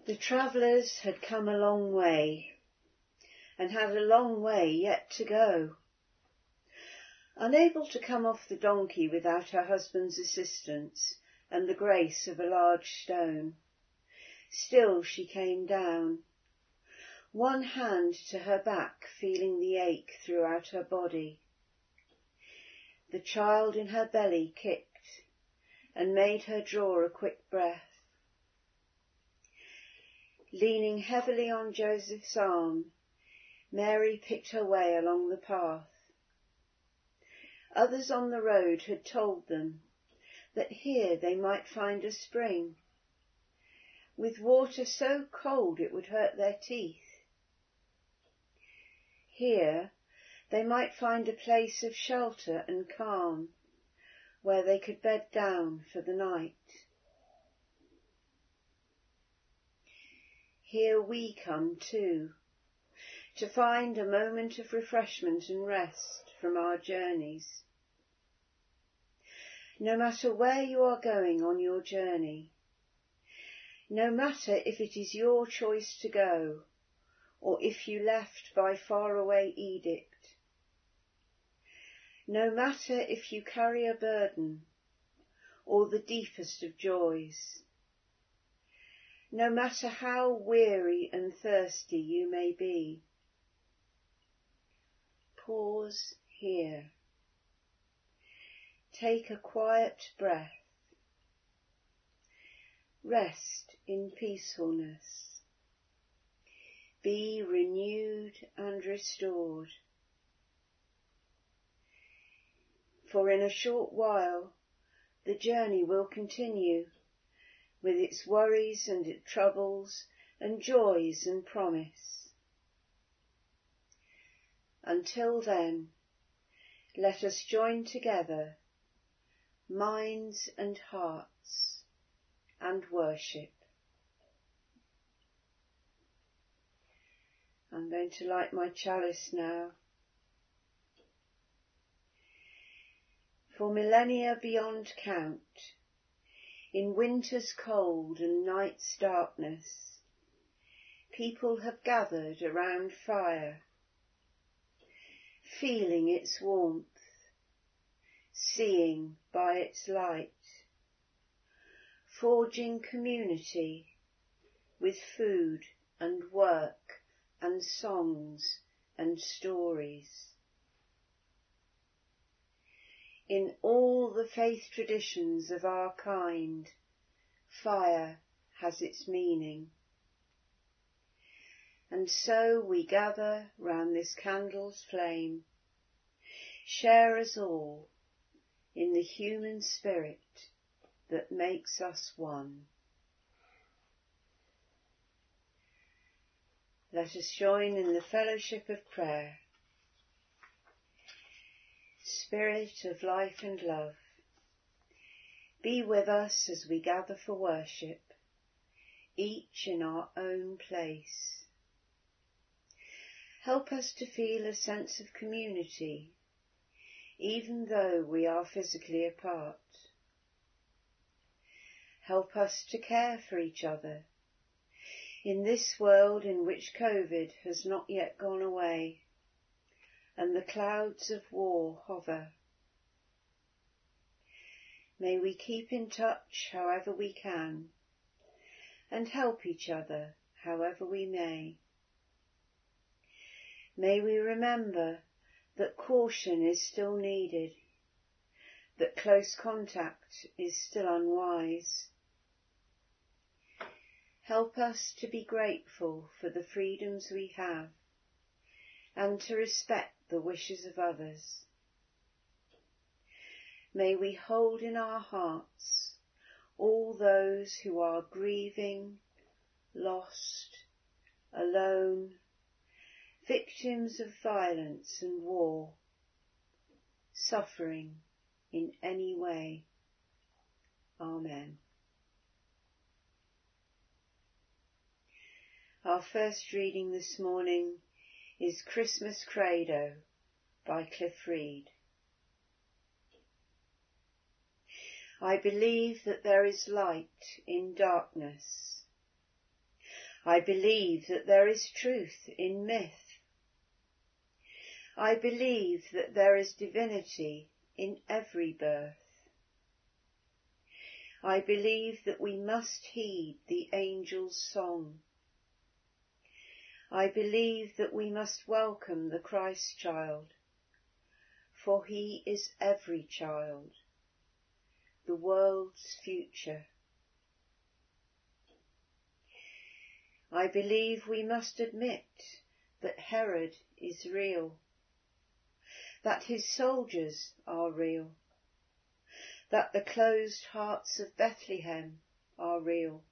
The travellers had come a long way, and had a long way yet to go. Unable to come off the donkey without her husband's assistance and the grace of a large stone, still she came down, one hand to her back, feeling the ache throughout her body. The child in her belly kicked and made her draw a quick breath. Leaning heavily on Joseph's arm, Mary picked her way along the path. Others on the road had told them that here they might find a spring, with water so cold it would hurt their teeth. Here they might find a place of shelter and calm, where they could bed down for the night. Here we come too, to find a moment of refreshment and rest from our journeys. No matter where you are going on your journey, no matter if it is your choice to go, or if you left by faraway edict, no matter if you carry a burden or the deepest of joys, no matter how weary and thirsty you may be, pause here. Take a quiet breath. Rest in peacefulness. Be renewed and restored. For in a short while the journey will continue, with its worries and its troubles and joys and promise. Until then, let us join together, minds and hearts, and worship. I'm going to light my chalice now. For millennia beyond count, in winter's cold and night's darkness, people have gathered around fire, feeling its warmth, seeing by its light, forging community with food and work and songs and stories. In all the faith traditions of our kind, fire has its meaning. And so we gather round this candle's flame, share us all in the human spirit that makes us one. Let us join in the fellowship of prayer. Spirit of life and love, be with us as we gather for worship, each in our own place. Help us to feel a sense of community, even though we are physically apart. Help us to care for each other in this world in which COVID has not yet gone away and the clouds of war hover. May we keep in touch however we can and help each other however we may. May we remember that caution is still needed, that close contact is still unwise. Help us to be grateful for the freedoms we have and to respect the wishes of others. May we hold in our hearts all those who are grieving, lost, alone, victims of violence and war, suffering in any way. Amen. Our first reading this morning is Christmas Credo by Cliff Reed. I believe that there is light in darkness. I believe that there is truth in myth. I believe that there is divinity in every birth. I believe that we must heed the angel's song. I believe that we must welcome the Christ child, for he is every child, the world's future. I believe we must admit that Herod is real, that his soldiers are real, that the closed hearts of Bethlehem are real,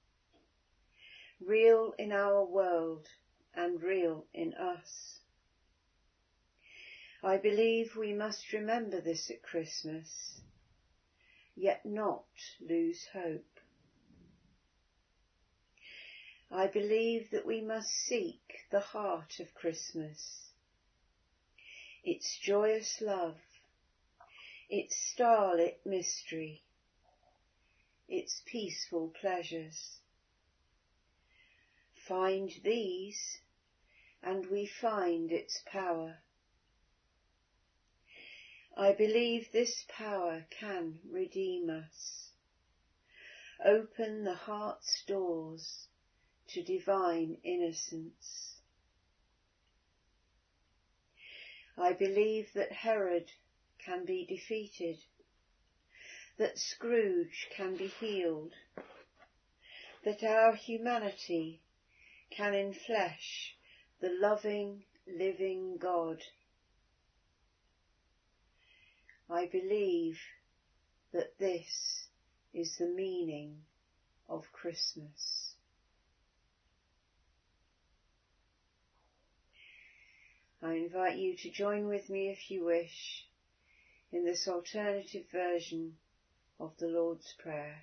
real in our world and real in us. I believe we must remember this at Christmas, yet not lose hope. I believe that we must seek the heart of Christmas, its joyous love, its starlit mystery, its peaceful pleasures. Find these, and we find its power. I believe this power can redeem us, open the heart's doors to divine innocence. I believe that Herod can be defeated, that Scrooge can be healed, that our humanity can enflesh the loving, living God. I believe that this is the meaning of Christmas. I invite you to join with me, if you wish, in this alternative version of the Lord's Prayer.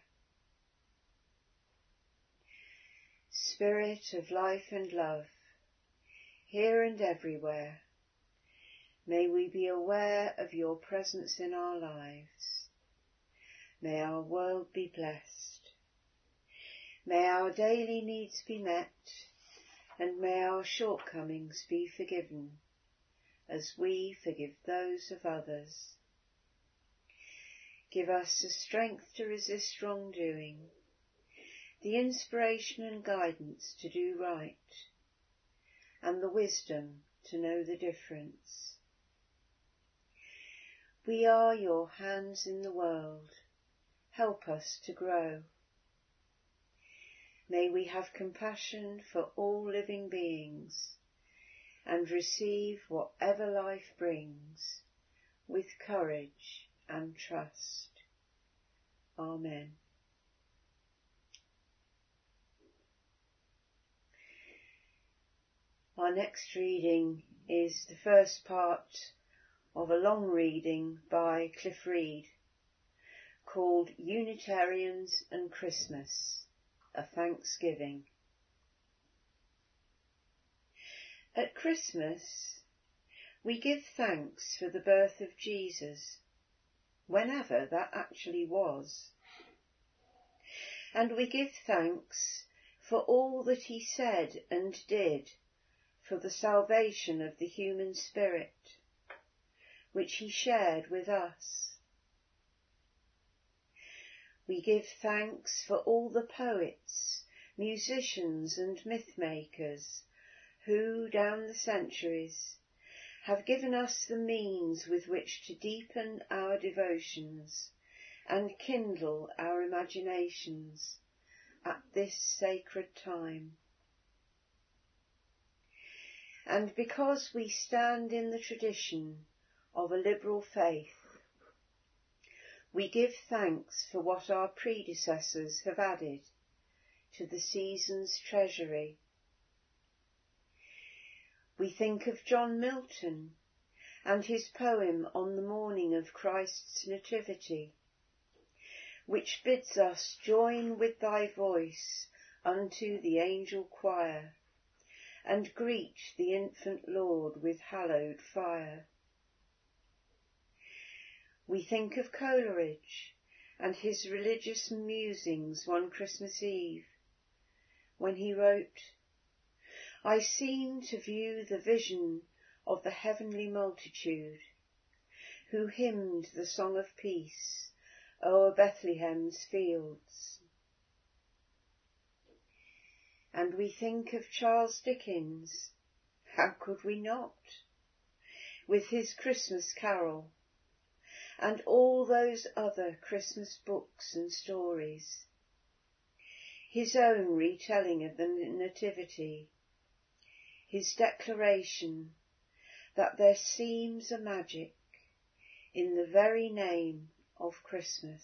Spirit of life and love, here and everywhere, may we be aware of your presence in our lives. May our world be blessed. May our daily needs be met, and may our shortcomings be forgiven, as we forgive those of others. Give us the strength to resist wrongdoing, the inspiration and guidance to do right, and the wisdom to know the difference. We are your hands in the world. Help us to grow. May we have compassion for all living beings and receive whatever life brings with courage and trust. Amen. Our next reading is the first part of a long reading by Cliff Reed called Unitarians and Christmas, a Thanksgiving. At Christmas, we give thanks for the birth of Jesus, whenever that actually was. And we give thanks for all that he said and did for the salvation of the human spirit, which he shared with us. We give thanks for all the poets, musicians and myth-makers who, down the centuries, have given us the means with which to deepen our devotions and kindle our imaginations at this sacred time. And because we stand in the tradition of a liberal faith, we give thanks for what our predecessors have added to the season's treasury. We think of John Milton and his poem on the morning of Christ's Nativity, which bids us join with thy voice unto the angel choir, and greet the infant Lord with hallowed fire. We think of Coleridge and his religious musings one Christmas Eve, when he wrote, "I seem to view the vision of the heavenly multitude, who hymned the song of peace o'er Bethlehem's fields." And we think of Charles Dickens, how could we not, with his Christmas Carol, and all those other Christmas books and stories, his own retelling of the Nativity, his declaration that there seems a magic in the very name of Christmas.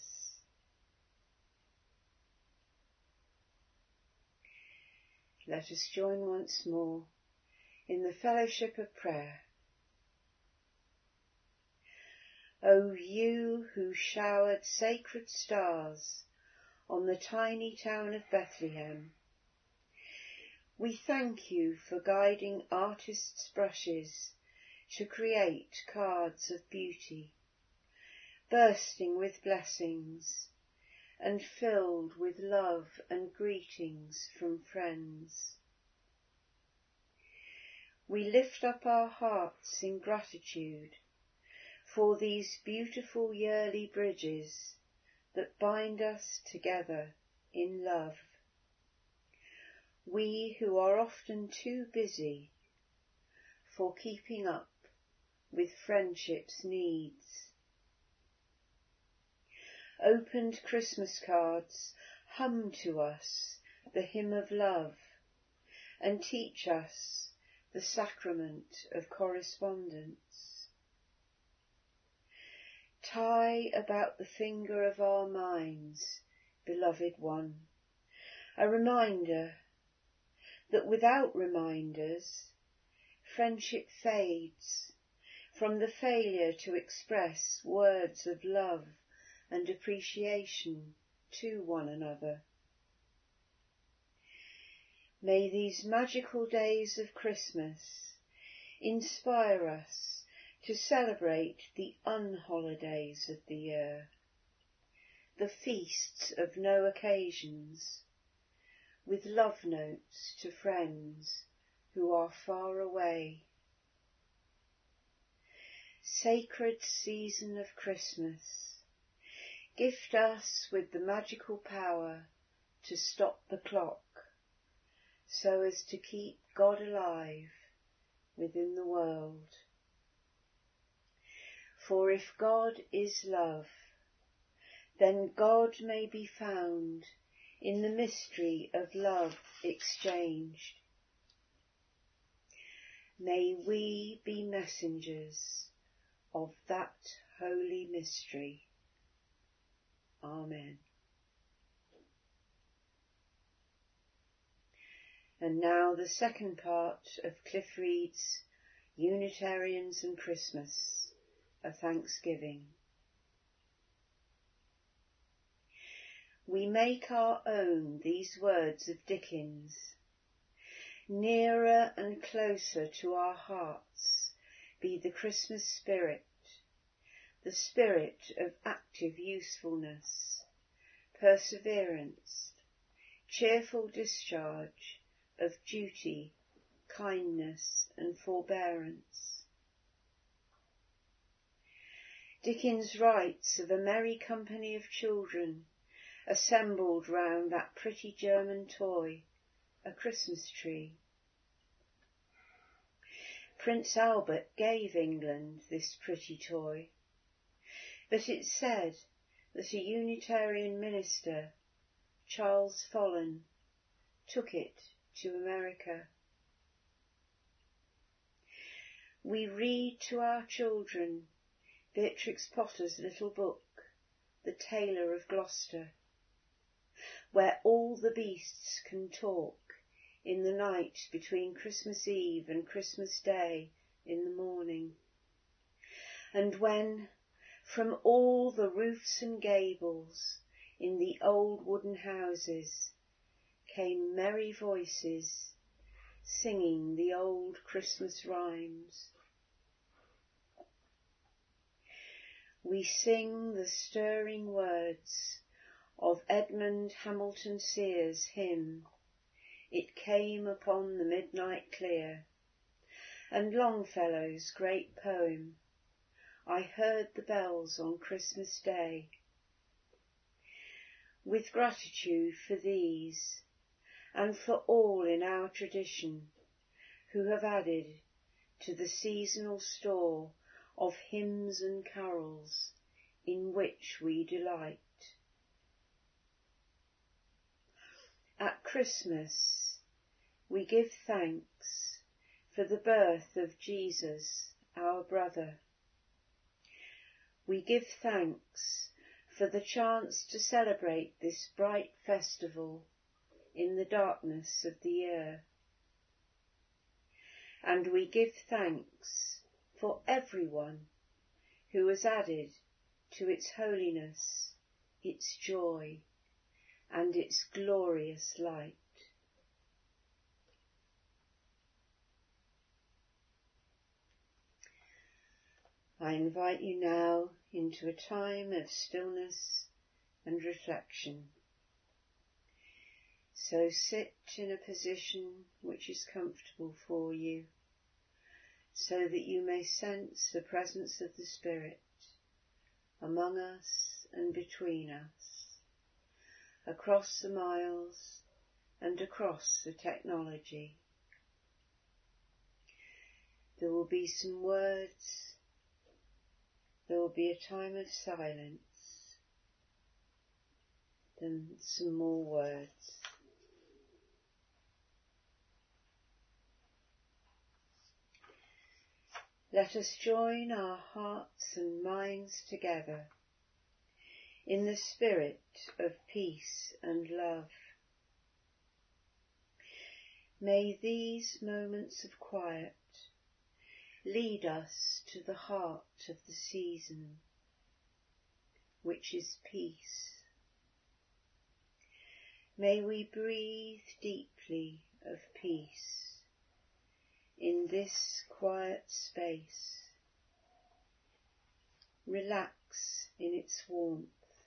Let us join once more in the fellowship of prayer. O you who showered sacred stars on the tiny town of Bethlehem, we thank you for guiding artists' brushes to create cards of beauty, bursting with blessings and filled with love and greetings from friends. We lift up our hearts in gratitude for these beautiful yearly bridges that bind us together in love. We who are often too busy for keeping up with friendship's needs. Opened Christmas cards hum to us the hymn of love and teach us the sacrament of correspondence. Tie about the finger of our minds, beloved one, a reminder that without reminders, friendship fades from the failure to express words of love and appreciation to one another. May these magical days of Christmas inspire us to celebrate the unholidays of the year, the feasts of no occasions, with love notes to friends who are far away. Sacred season of Christmas, gift us with the magical power to stop the clock, so as to keep God alive within the world. For if God is love, then God may be found in the mystery of love exchanged. May we be messengers of that holy mystery. Amen. And now the second part of Cliff Reed's Unitarians and Christmas, a Thanksgiving. We make our own these words of Dickens. Nearer and closer to our hearts be the Christmas spirit, the spirit of active usefulness, perseverance, cheerful discharge of duty, kindness and forbearance. Dickens writes of a merry company of children assembled round that pretty German toy, a Christmas tree. Prince Albert gave England this pretty toy, but it's said that a Unitarian minister, Charles Follen, took it to America. We read to our children Beatrix Potter's little book, The Tailor of Gloucester, where all the beasts can talk in the night between Christmas Eve and Christmas Day in the morning. And when, from all the roofs and gables in the old wooden houses, came merry voices singing the old Christmas rhymes. We sing the stirring words of Edmund Hamilton Sears' hymn, it came upon the midnight clear, and Longfellow's great poem, I heard the bells on Christmas Day. With gratitude for these, and for all in our tradition who have added to the seasonal store of hymns and carols in which we delight. At Christmas we give thanks for the birth of Jesus, our brother. We give thanks for the chance to celebrate this bright festival in the darkness of the year. And we give thanks for everyone who has added to its holiness, its joy, and its glorious light. I invite you now into a time of stillness and reflection. So sit in a position which is comfortable for you, so that you may sense the presence of the Spirit among us and between us, across the miles and across the technology. There will be some words. There will be a time of silence, then some more words. Let us join our hearts and minds together in the spirit of peace and love. May these moments of quiet lead us to the heart of the season, which is peace. May we breathe deeply of peace in this quiet space. Relax in its warmth.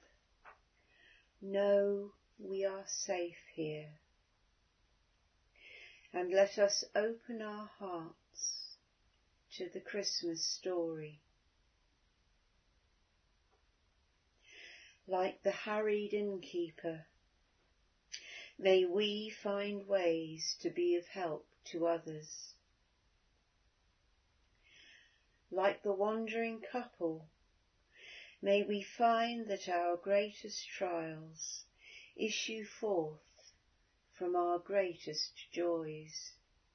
Know we are safe here. And let us open our hearts to the Christmas story. Like the harried innkeeper, may we find ways to be of help to others. Like the wandering couple, may we find that our greatest trials issue forth from our greatest joys.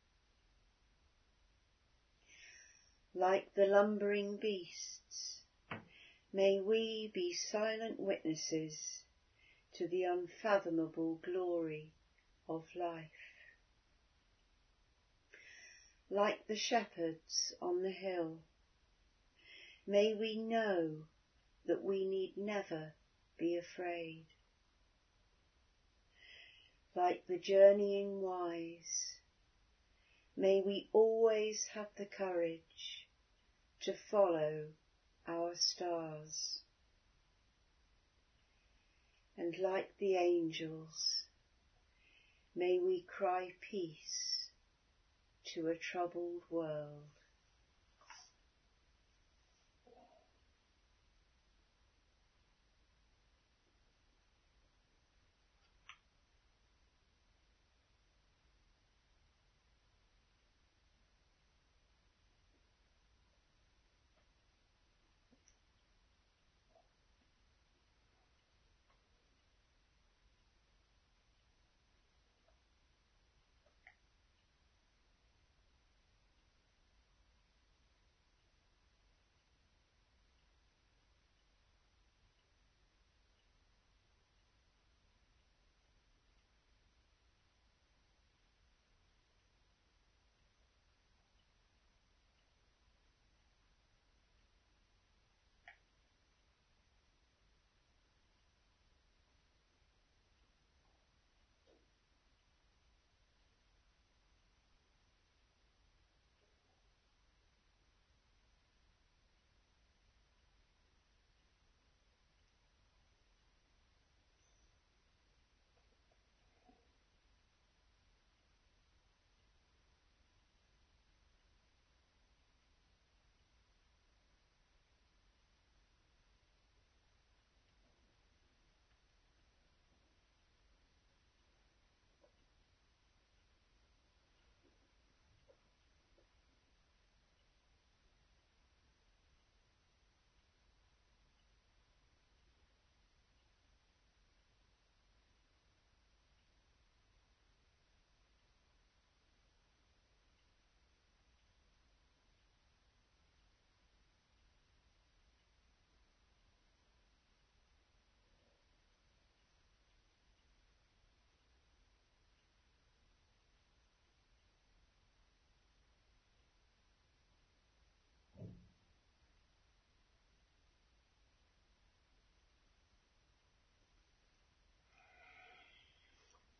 Like the lumbering beasts, may we be silent witnesses to the unfathomable glory of life. Like the shepherds on the hill, may we know that we need never be afraid. Like the journeying wise, may we always have the courage to follow our stars. And like the angels, may we cry peace to a troubled world.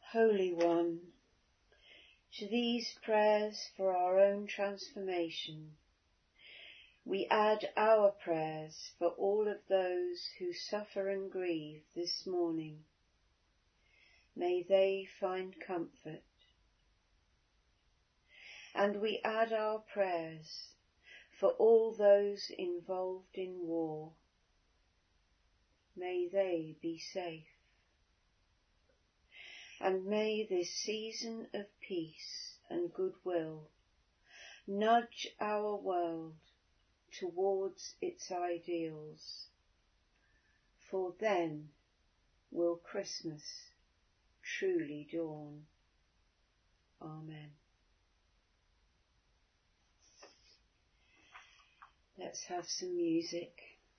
Holy One, to these prayers for our own transformation, we add our prayers for all of those who suffer and grieve this morning. May they find comfort. And we add our prayers for all those involved in war. May they be safe. And may this season of peace and goodwill nudge our world towards its ideals, for then will Christmas truly dawn. Amen. Let's have some music.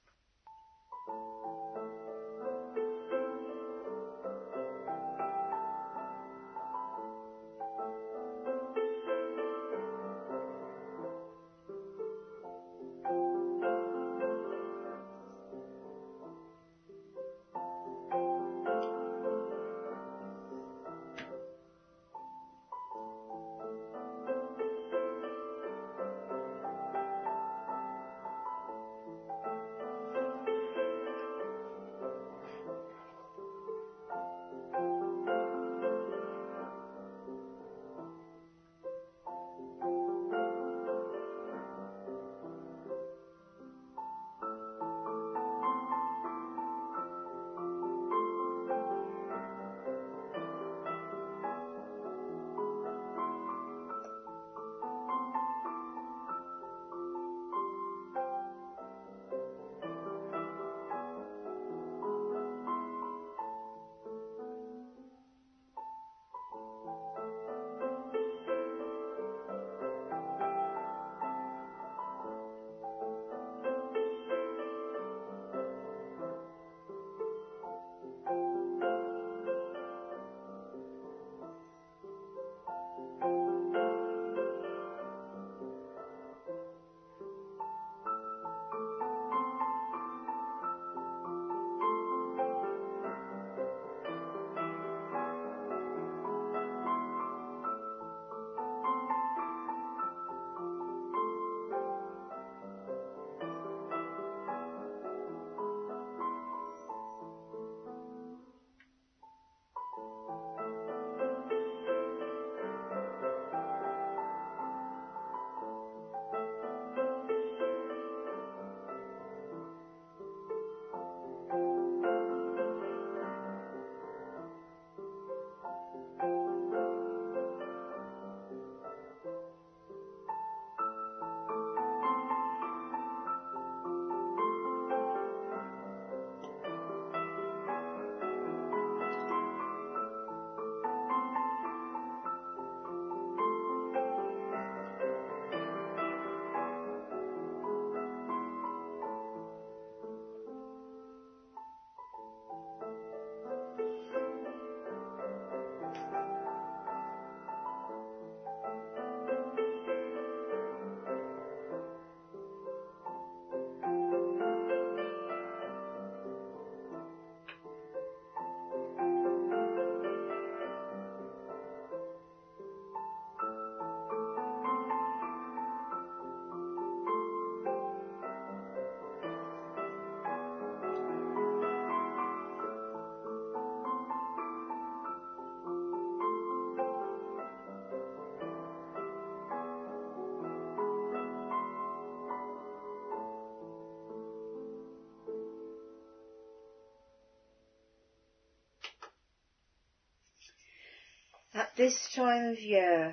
At this time of year,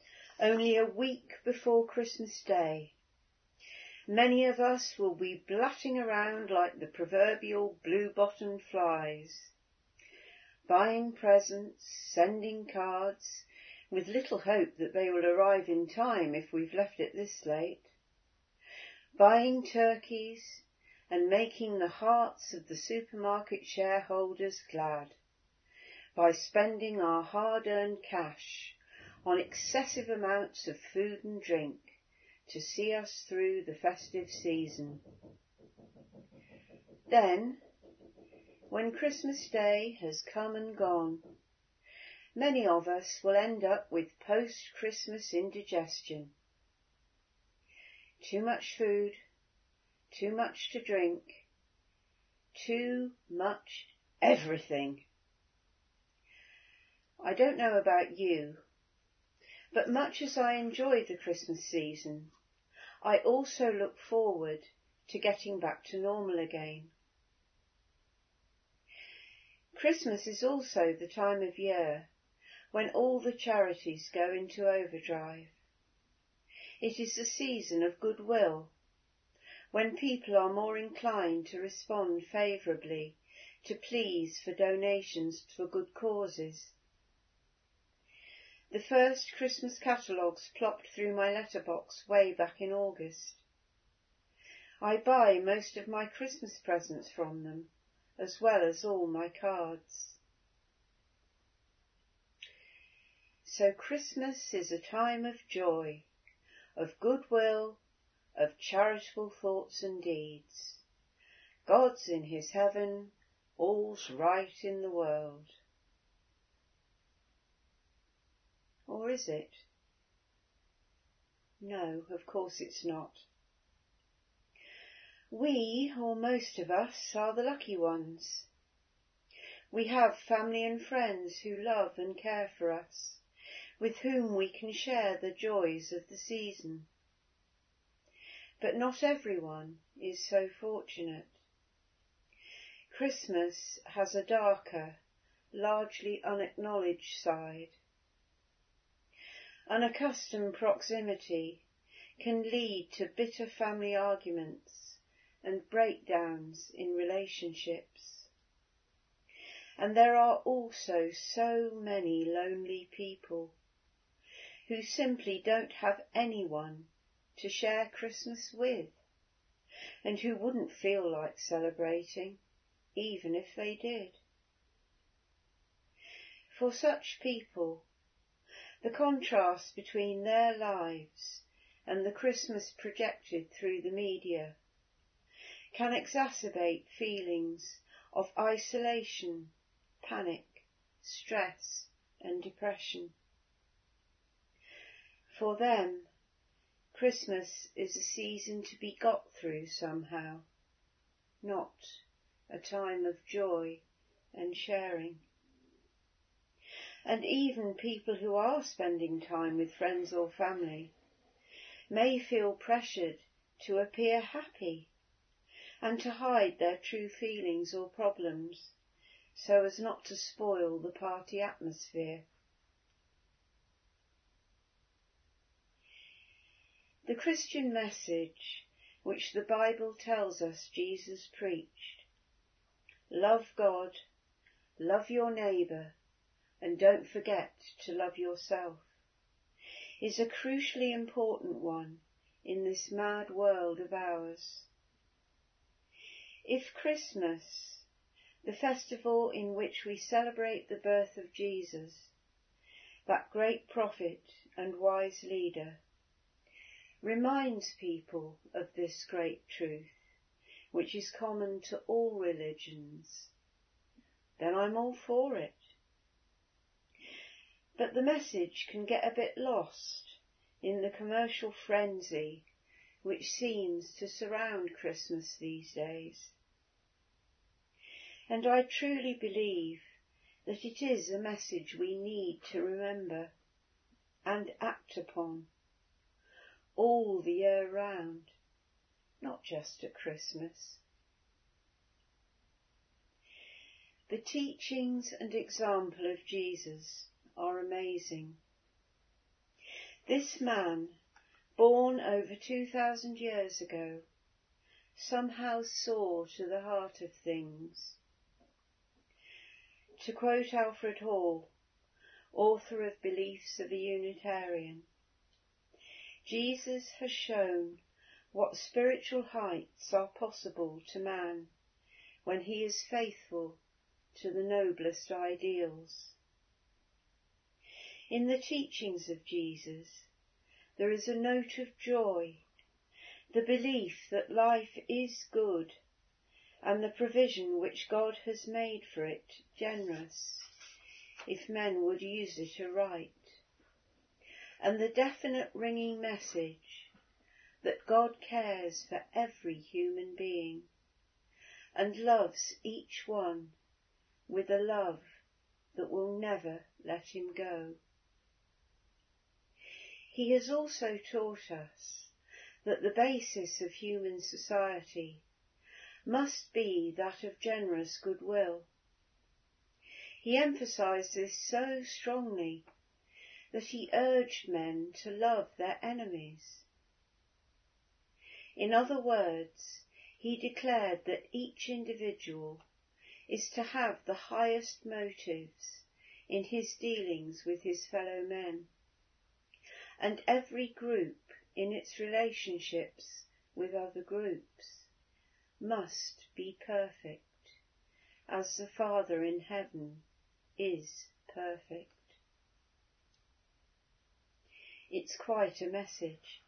only a week before Christmas Day, many of us will be blatting around like the proverbial blue-bottomed flies, buying presents, sending cards, with little hope that they will arrive in time if we've left it this late, buying turkeys and making the hearts of the supermarket shareholders glad by spending our hard-earned cash on excessive amounts of food and drink to see us through the festive season. Then, when Christmas Day has come and gone, many of us will end up with post-Christmas indigestion. Too much food, too much to drink, too much everything. I don't know about you, but much as I enjoy the Christmas season, I also look forward to getting back to normal again. Christmas is also the time of year when all the charities go into overdrive. It is the season of goodwill, when people are more inclined to respond favourably to pleas for donations for good causes. The first Christmas catalogues plopped through my letterbox way back in August. I buy most of my Christmas presents from them, as well as all my cards. So Christmas is a time of joy, of goodwill, of charitable thoughts and deeds. God's in his heaven, all's right in the world. Or is it? No, of course it's not. We, or most of us, are the lucky ones. We have family and friends who love and care for us, with whom we can share the joys of the season. But not everyone is so fortunate. Christmas has a darker, largely unacknowledged side. Unaccustomed proximity can lead to bitter family arguments and breakdowns in relationships. And there are also so many lonely people who simply don't have anyone to share Christmas with, and who wouldn't feel like celebrating, even if they did. For such people, the contrast between their lives and the Christmas projected through the media can exacerbate feelings of isolation, panic, stress and depression. For them, Christmas is a season to be got through somehow, not a time of joy and sharing. And even people who are spending time with friends or family may feel pressured to appear happy and to hide their true feelings or problems so as not to spoil the party atmosphere. The Christian message which the Bible tells us Jesus preached, love God, love your neighbour, and don't forget to love yourself, is a crucially important one in this mad world of ours. If Christmas, the festival in which we celebrate the birth of Jesus, that great prophet and wise leader, reminds people of this great truth, which is common to all religions, then I'm all for it. But the message can get a bit lost in the commercial frenzy which seems to surround Christmas these days. And I truly believe that it is a message we need to remember and act upon all the year round, not just at Christmas. The teachings and example of Jesus are amazing. This man, born over 2,000 years ago, somehow saw to the heart of things. To quote Alfred Hall, author of Beliefs of a Unitarian, Jesus has shown what spiritual heights are possible to man when he is faithful to the noblest ideals. In the teachings of Jesus, there is a note of joy, the belief that life is good, and the provision which God has made for it generous, if men would use it aright. And the definite ringing message that God cares for every human being and loves each one with a love that will never let him go. He has also taught us that the basis of human society must be that of generous goodwill. He emphasised this so strongly that he urged men to love their enemies. In other words, he declared that each individual is to have the highest motives in his dealings with his fellow men, and every group in its relationships with other groups must be perfect, as the Father in heaven is perfect. It's quite a message.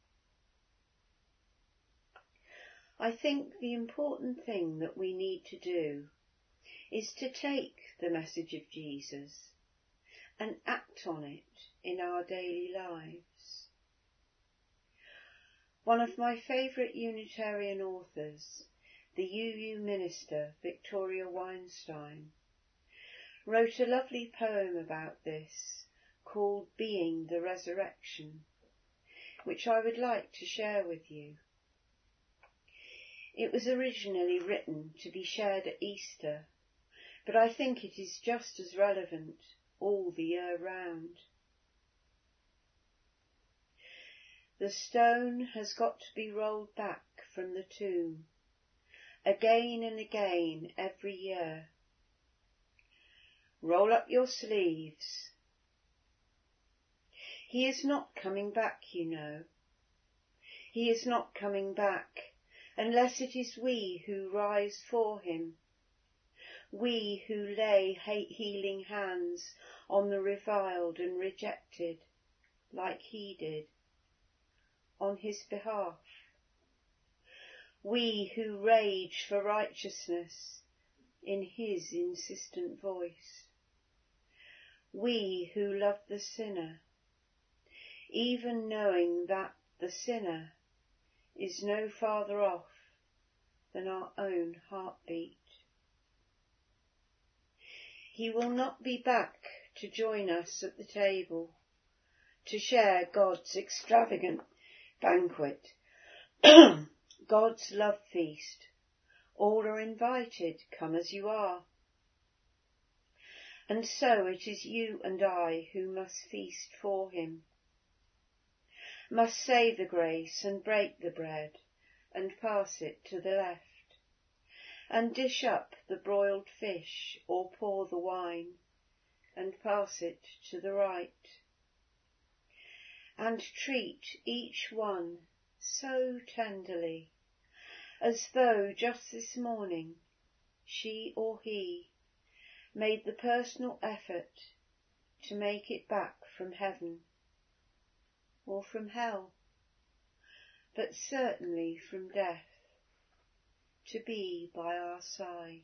I think the important thing that we need to do is to take the message of Jesus and act on it in our daily lives. One of my favourite Unitarian authors, the UU minister Victoria Weinstein, wrote a lovely poem about this called Being the Resurrection, which I would like to share with you. It was originally written to be shared at Easter, but I think it is just as relevant all the year round. The stone has got to be rolled back from the tomb, again and again every year. Roll up your sleeves. He is not coming back, you know. He is not coming back unless it is we who rise for him, we who lay healing hands on the reviled and rejected, like he did, on his behalf, we who rage for righteousness in his insistent voice, we who love the sinner, even knowing that the sinner is no farther off than our own heartbeat. He will not be back to join us at the table, to share God's extravagant banquet, God's love feast. All are invited, come as you are. And so it is you and I who must feast for him, must say the grace and break the bread and pass it to the left, and dish up the broiled fish or pour the wine and pass it to the right, and treat each one so tenderly, as though just this morning she or he made the personal effort to make it back from heaven or from hell, but certainly from death, to be by our side.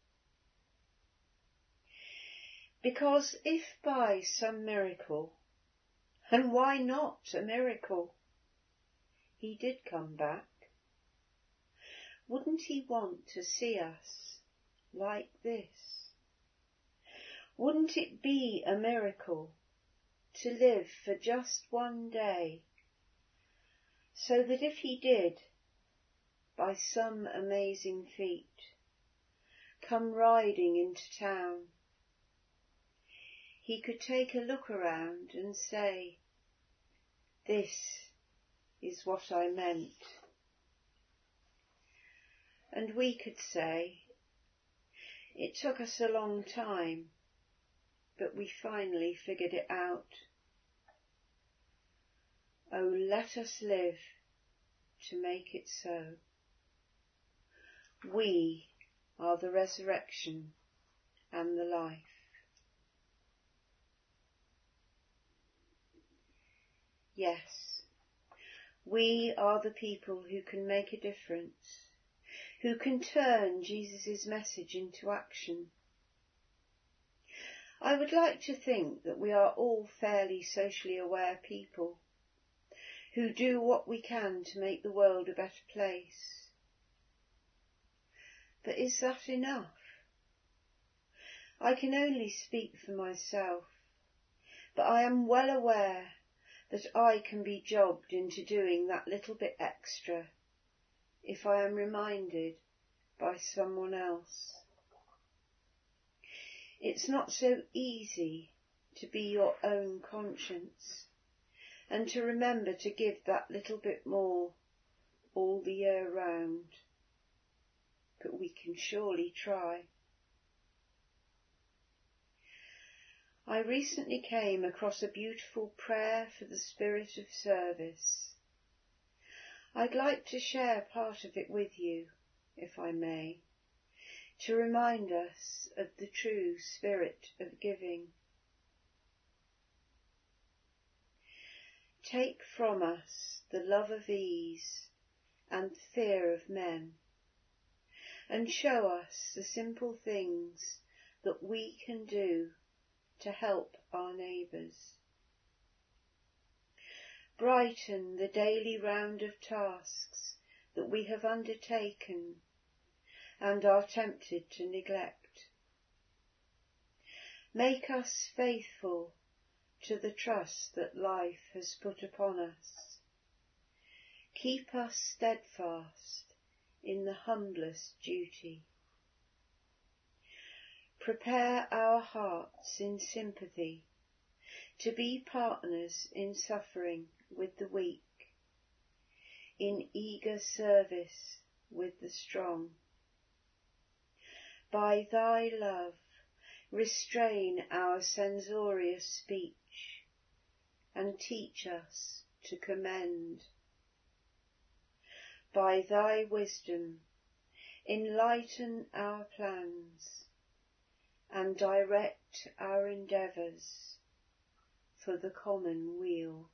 Because if by some miracle, and why not a miracle, he did come back, wouldn't he want to see us like this? Wouldn't it be a miracle to live for just one day, so that if he did, by some amazing feat, come riding into town, he could take a look around and say, "This is what I meant." And we could say, "It took us a long time, but we finally figured it out. Oh, let us live to make it so. We are the resurrection and the life." Yes, we are the people who can make a difference, who can turn Jesus' message into action. I would like to think that we are all fairly socially aware people who do what we can to make the world a better place. But is that enough? I can only speak for myself, but I am well aware that I can be jobbed into doing that little bit extra if I am reminded by someone else. It's not so easy to be your own conscience and to remember to give that little bit more all the year round, but we can surely try. I recently came across a beautiful prayer for the spirit of service. I'd like to share part of it with you, if I may, to remind us of the true spirit of giving. Take from us the love of ease and fear of men, and show us the simple things that we can do to help our neighbours. Brighten the daily round of tasks that we have undertaken and are tempted to neglect. Make us faithful to the trust that life has put upon us. Keep us steadfast in the humblest duty. Prepare our hearts in sympathy to be partners in suffering with the weak, in eager service with the strong. By thy love, restrain our censorious speech and teach us to commend. By thy wisdom, enlighten our plans and direct our endeavours for the common weal.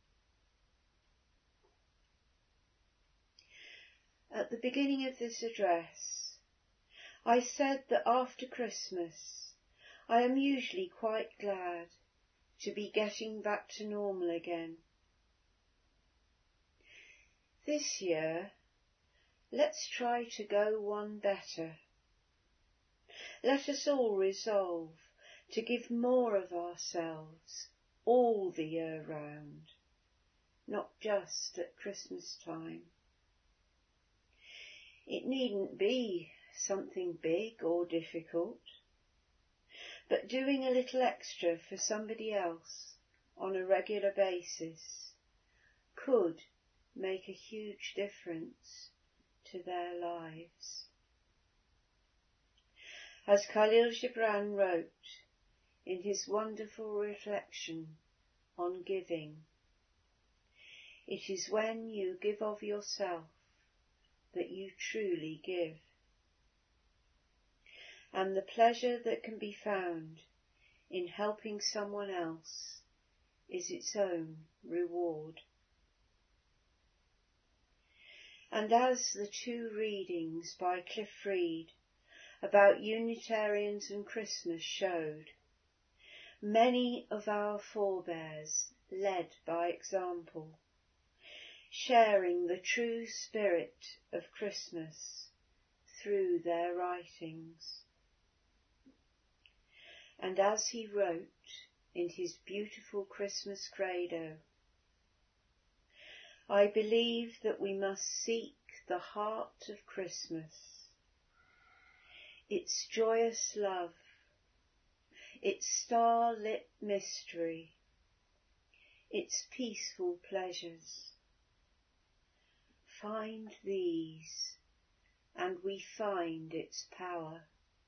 At the beginning of this address, I said that after Christmas I am usually quite glad to be getting back to normal again. This year, let's try to go one better. Let us all resolve to give more of ourselves all the year round, not just at Christmas time. It needn't be something big or difficult, but doing a little extra for somebody else on a regular basis could make a huge difference to their lives. As Khalil Gibran wrote in his wonderful reflection on giving, it is when you give of yourself that you truly give, and the pleasure that can be found in helping someone else is its own reward. And as the 2 readings by Cliff Reed about Unitarians and Christmas showed, many of our forebears led by example, sharing the true spirit of Christmas through their writings. And as he wrote in his beautiful Christmas credo, I believe that we must seek the heart of Christmas, its joyous love, its star-lit mystery, its peaceful pleasures. Find these, and we find its power.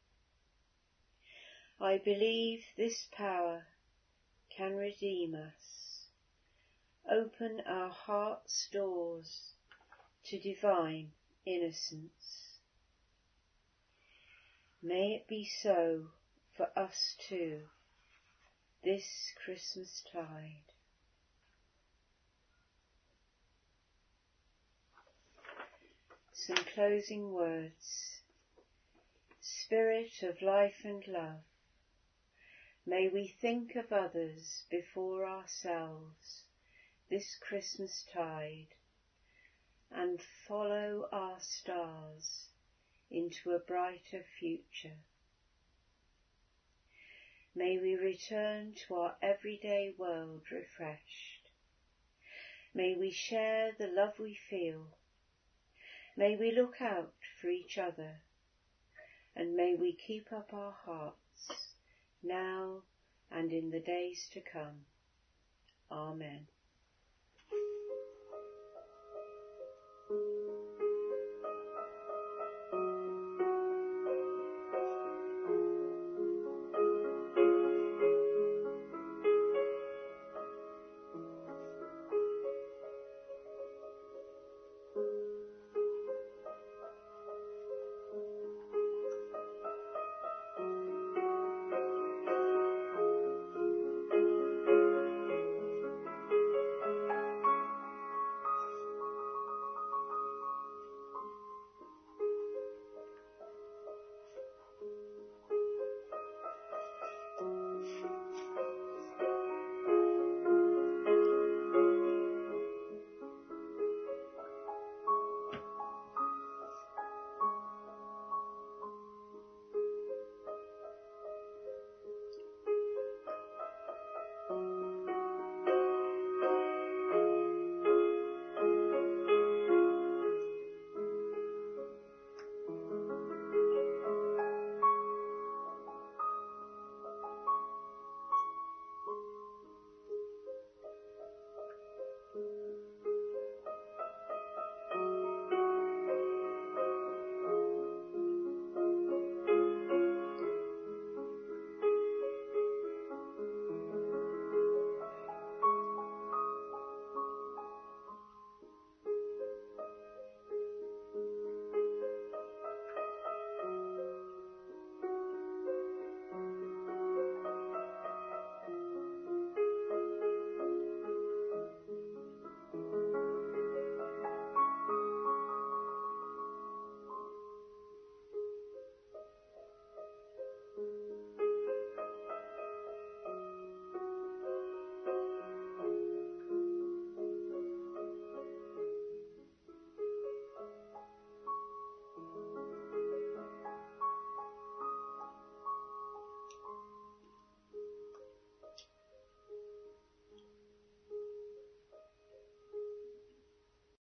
I believe this power can redeem us, open our heart's doors to divine innocence. May it be so for us too, this Christmas tide. Some closing words. Spirit of life and love, May we think of others before ourselves this Christmas tide, and follow our stars into a brighter future. May we return to our everyday world refreshed. May we share the love we feel. May we look out for each other, and may we keep up our hearts now and in the days to come. Amen.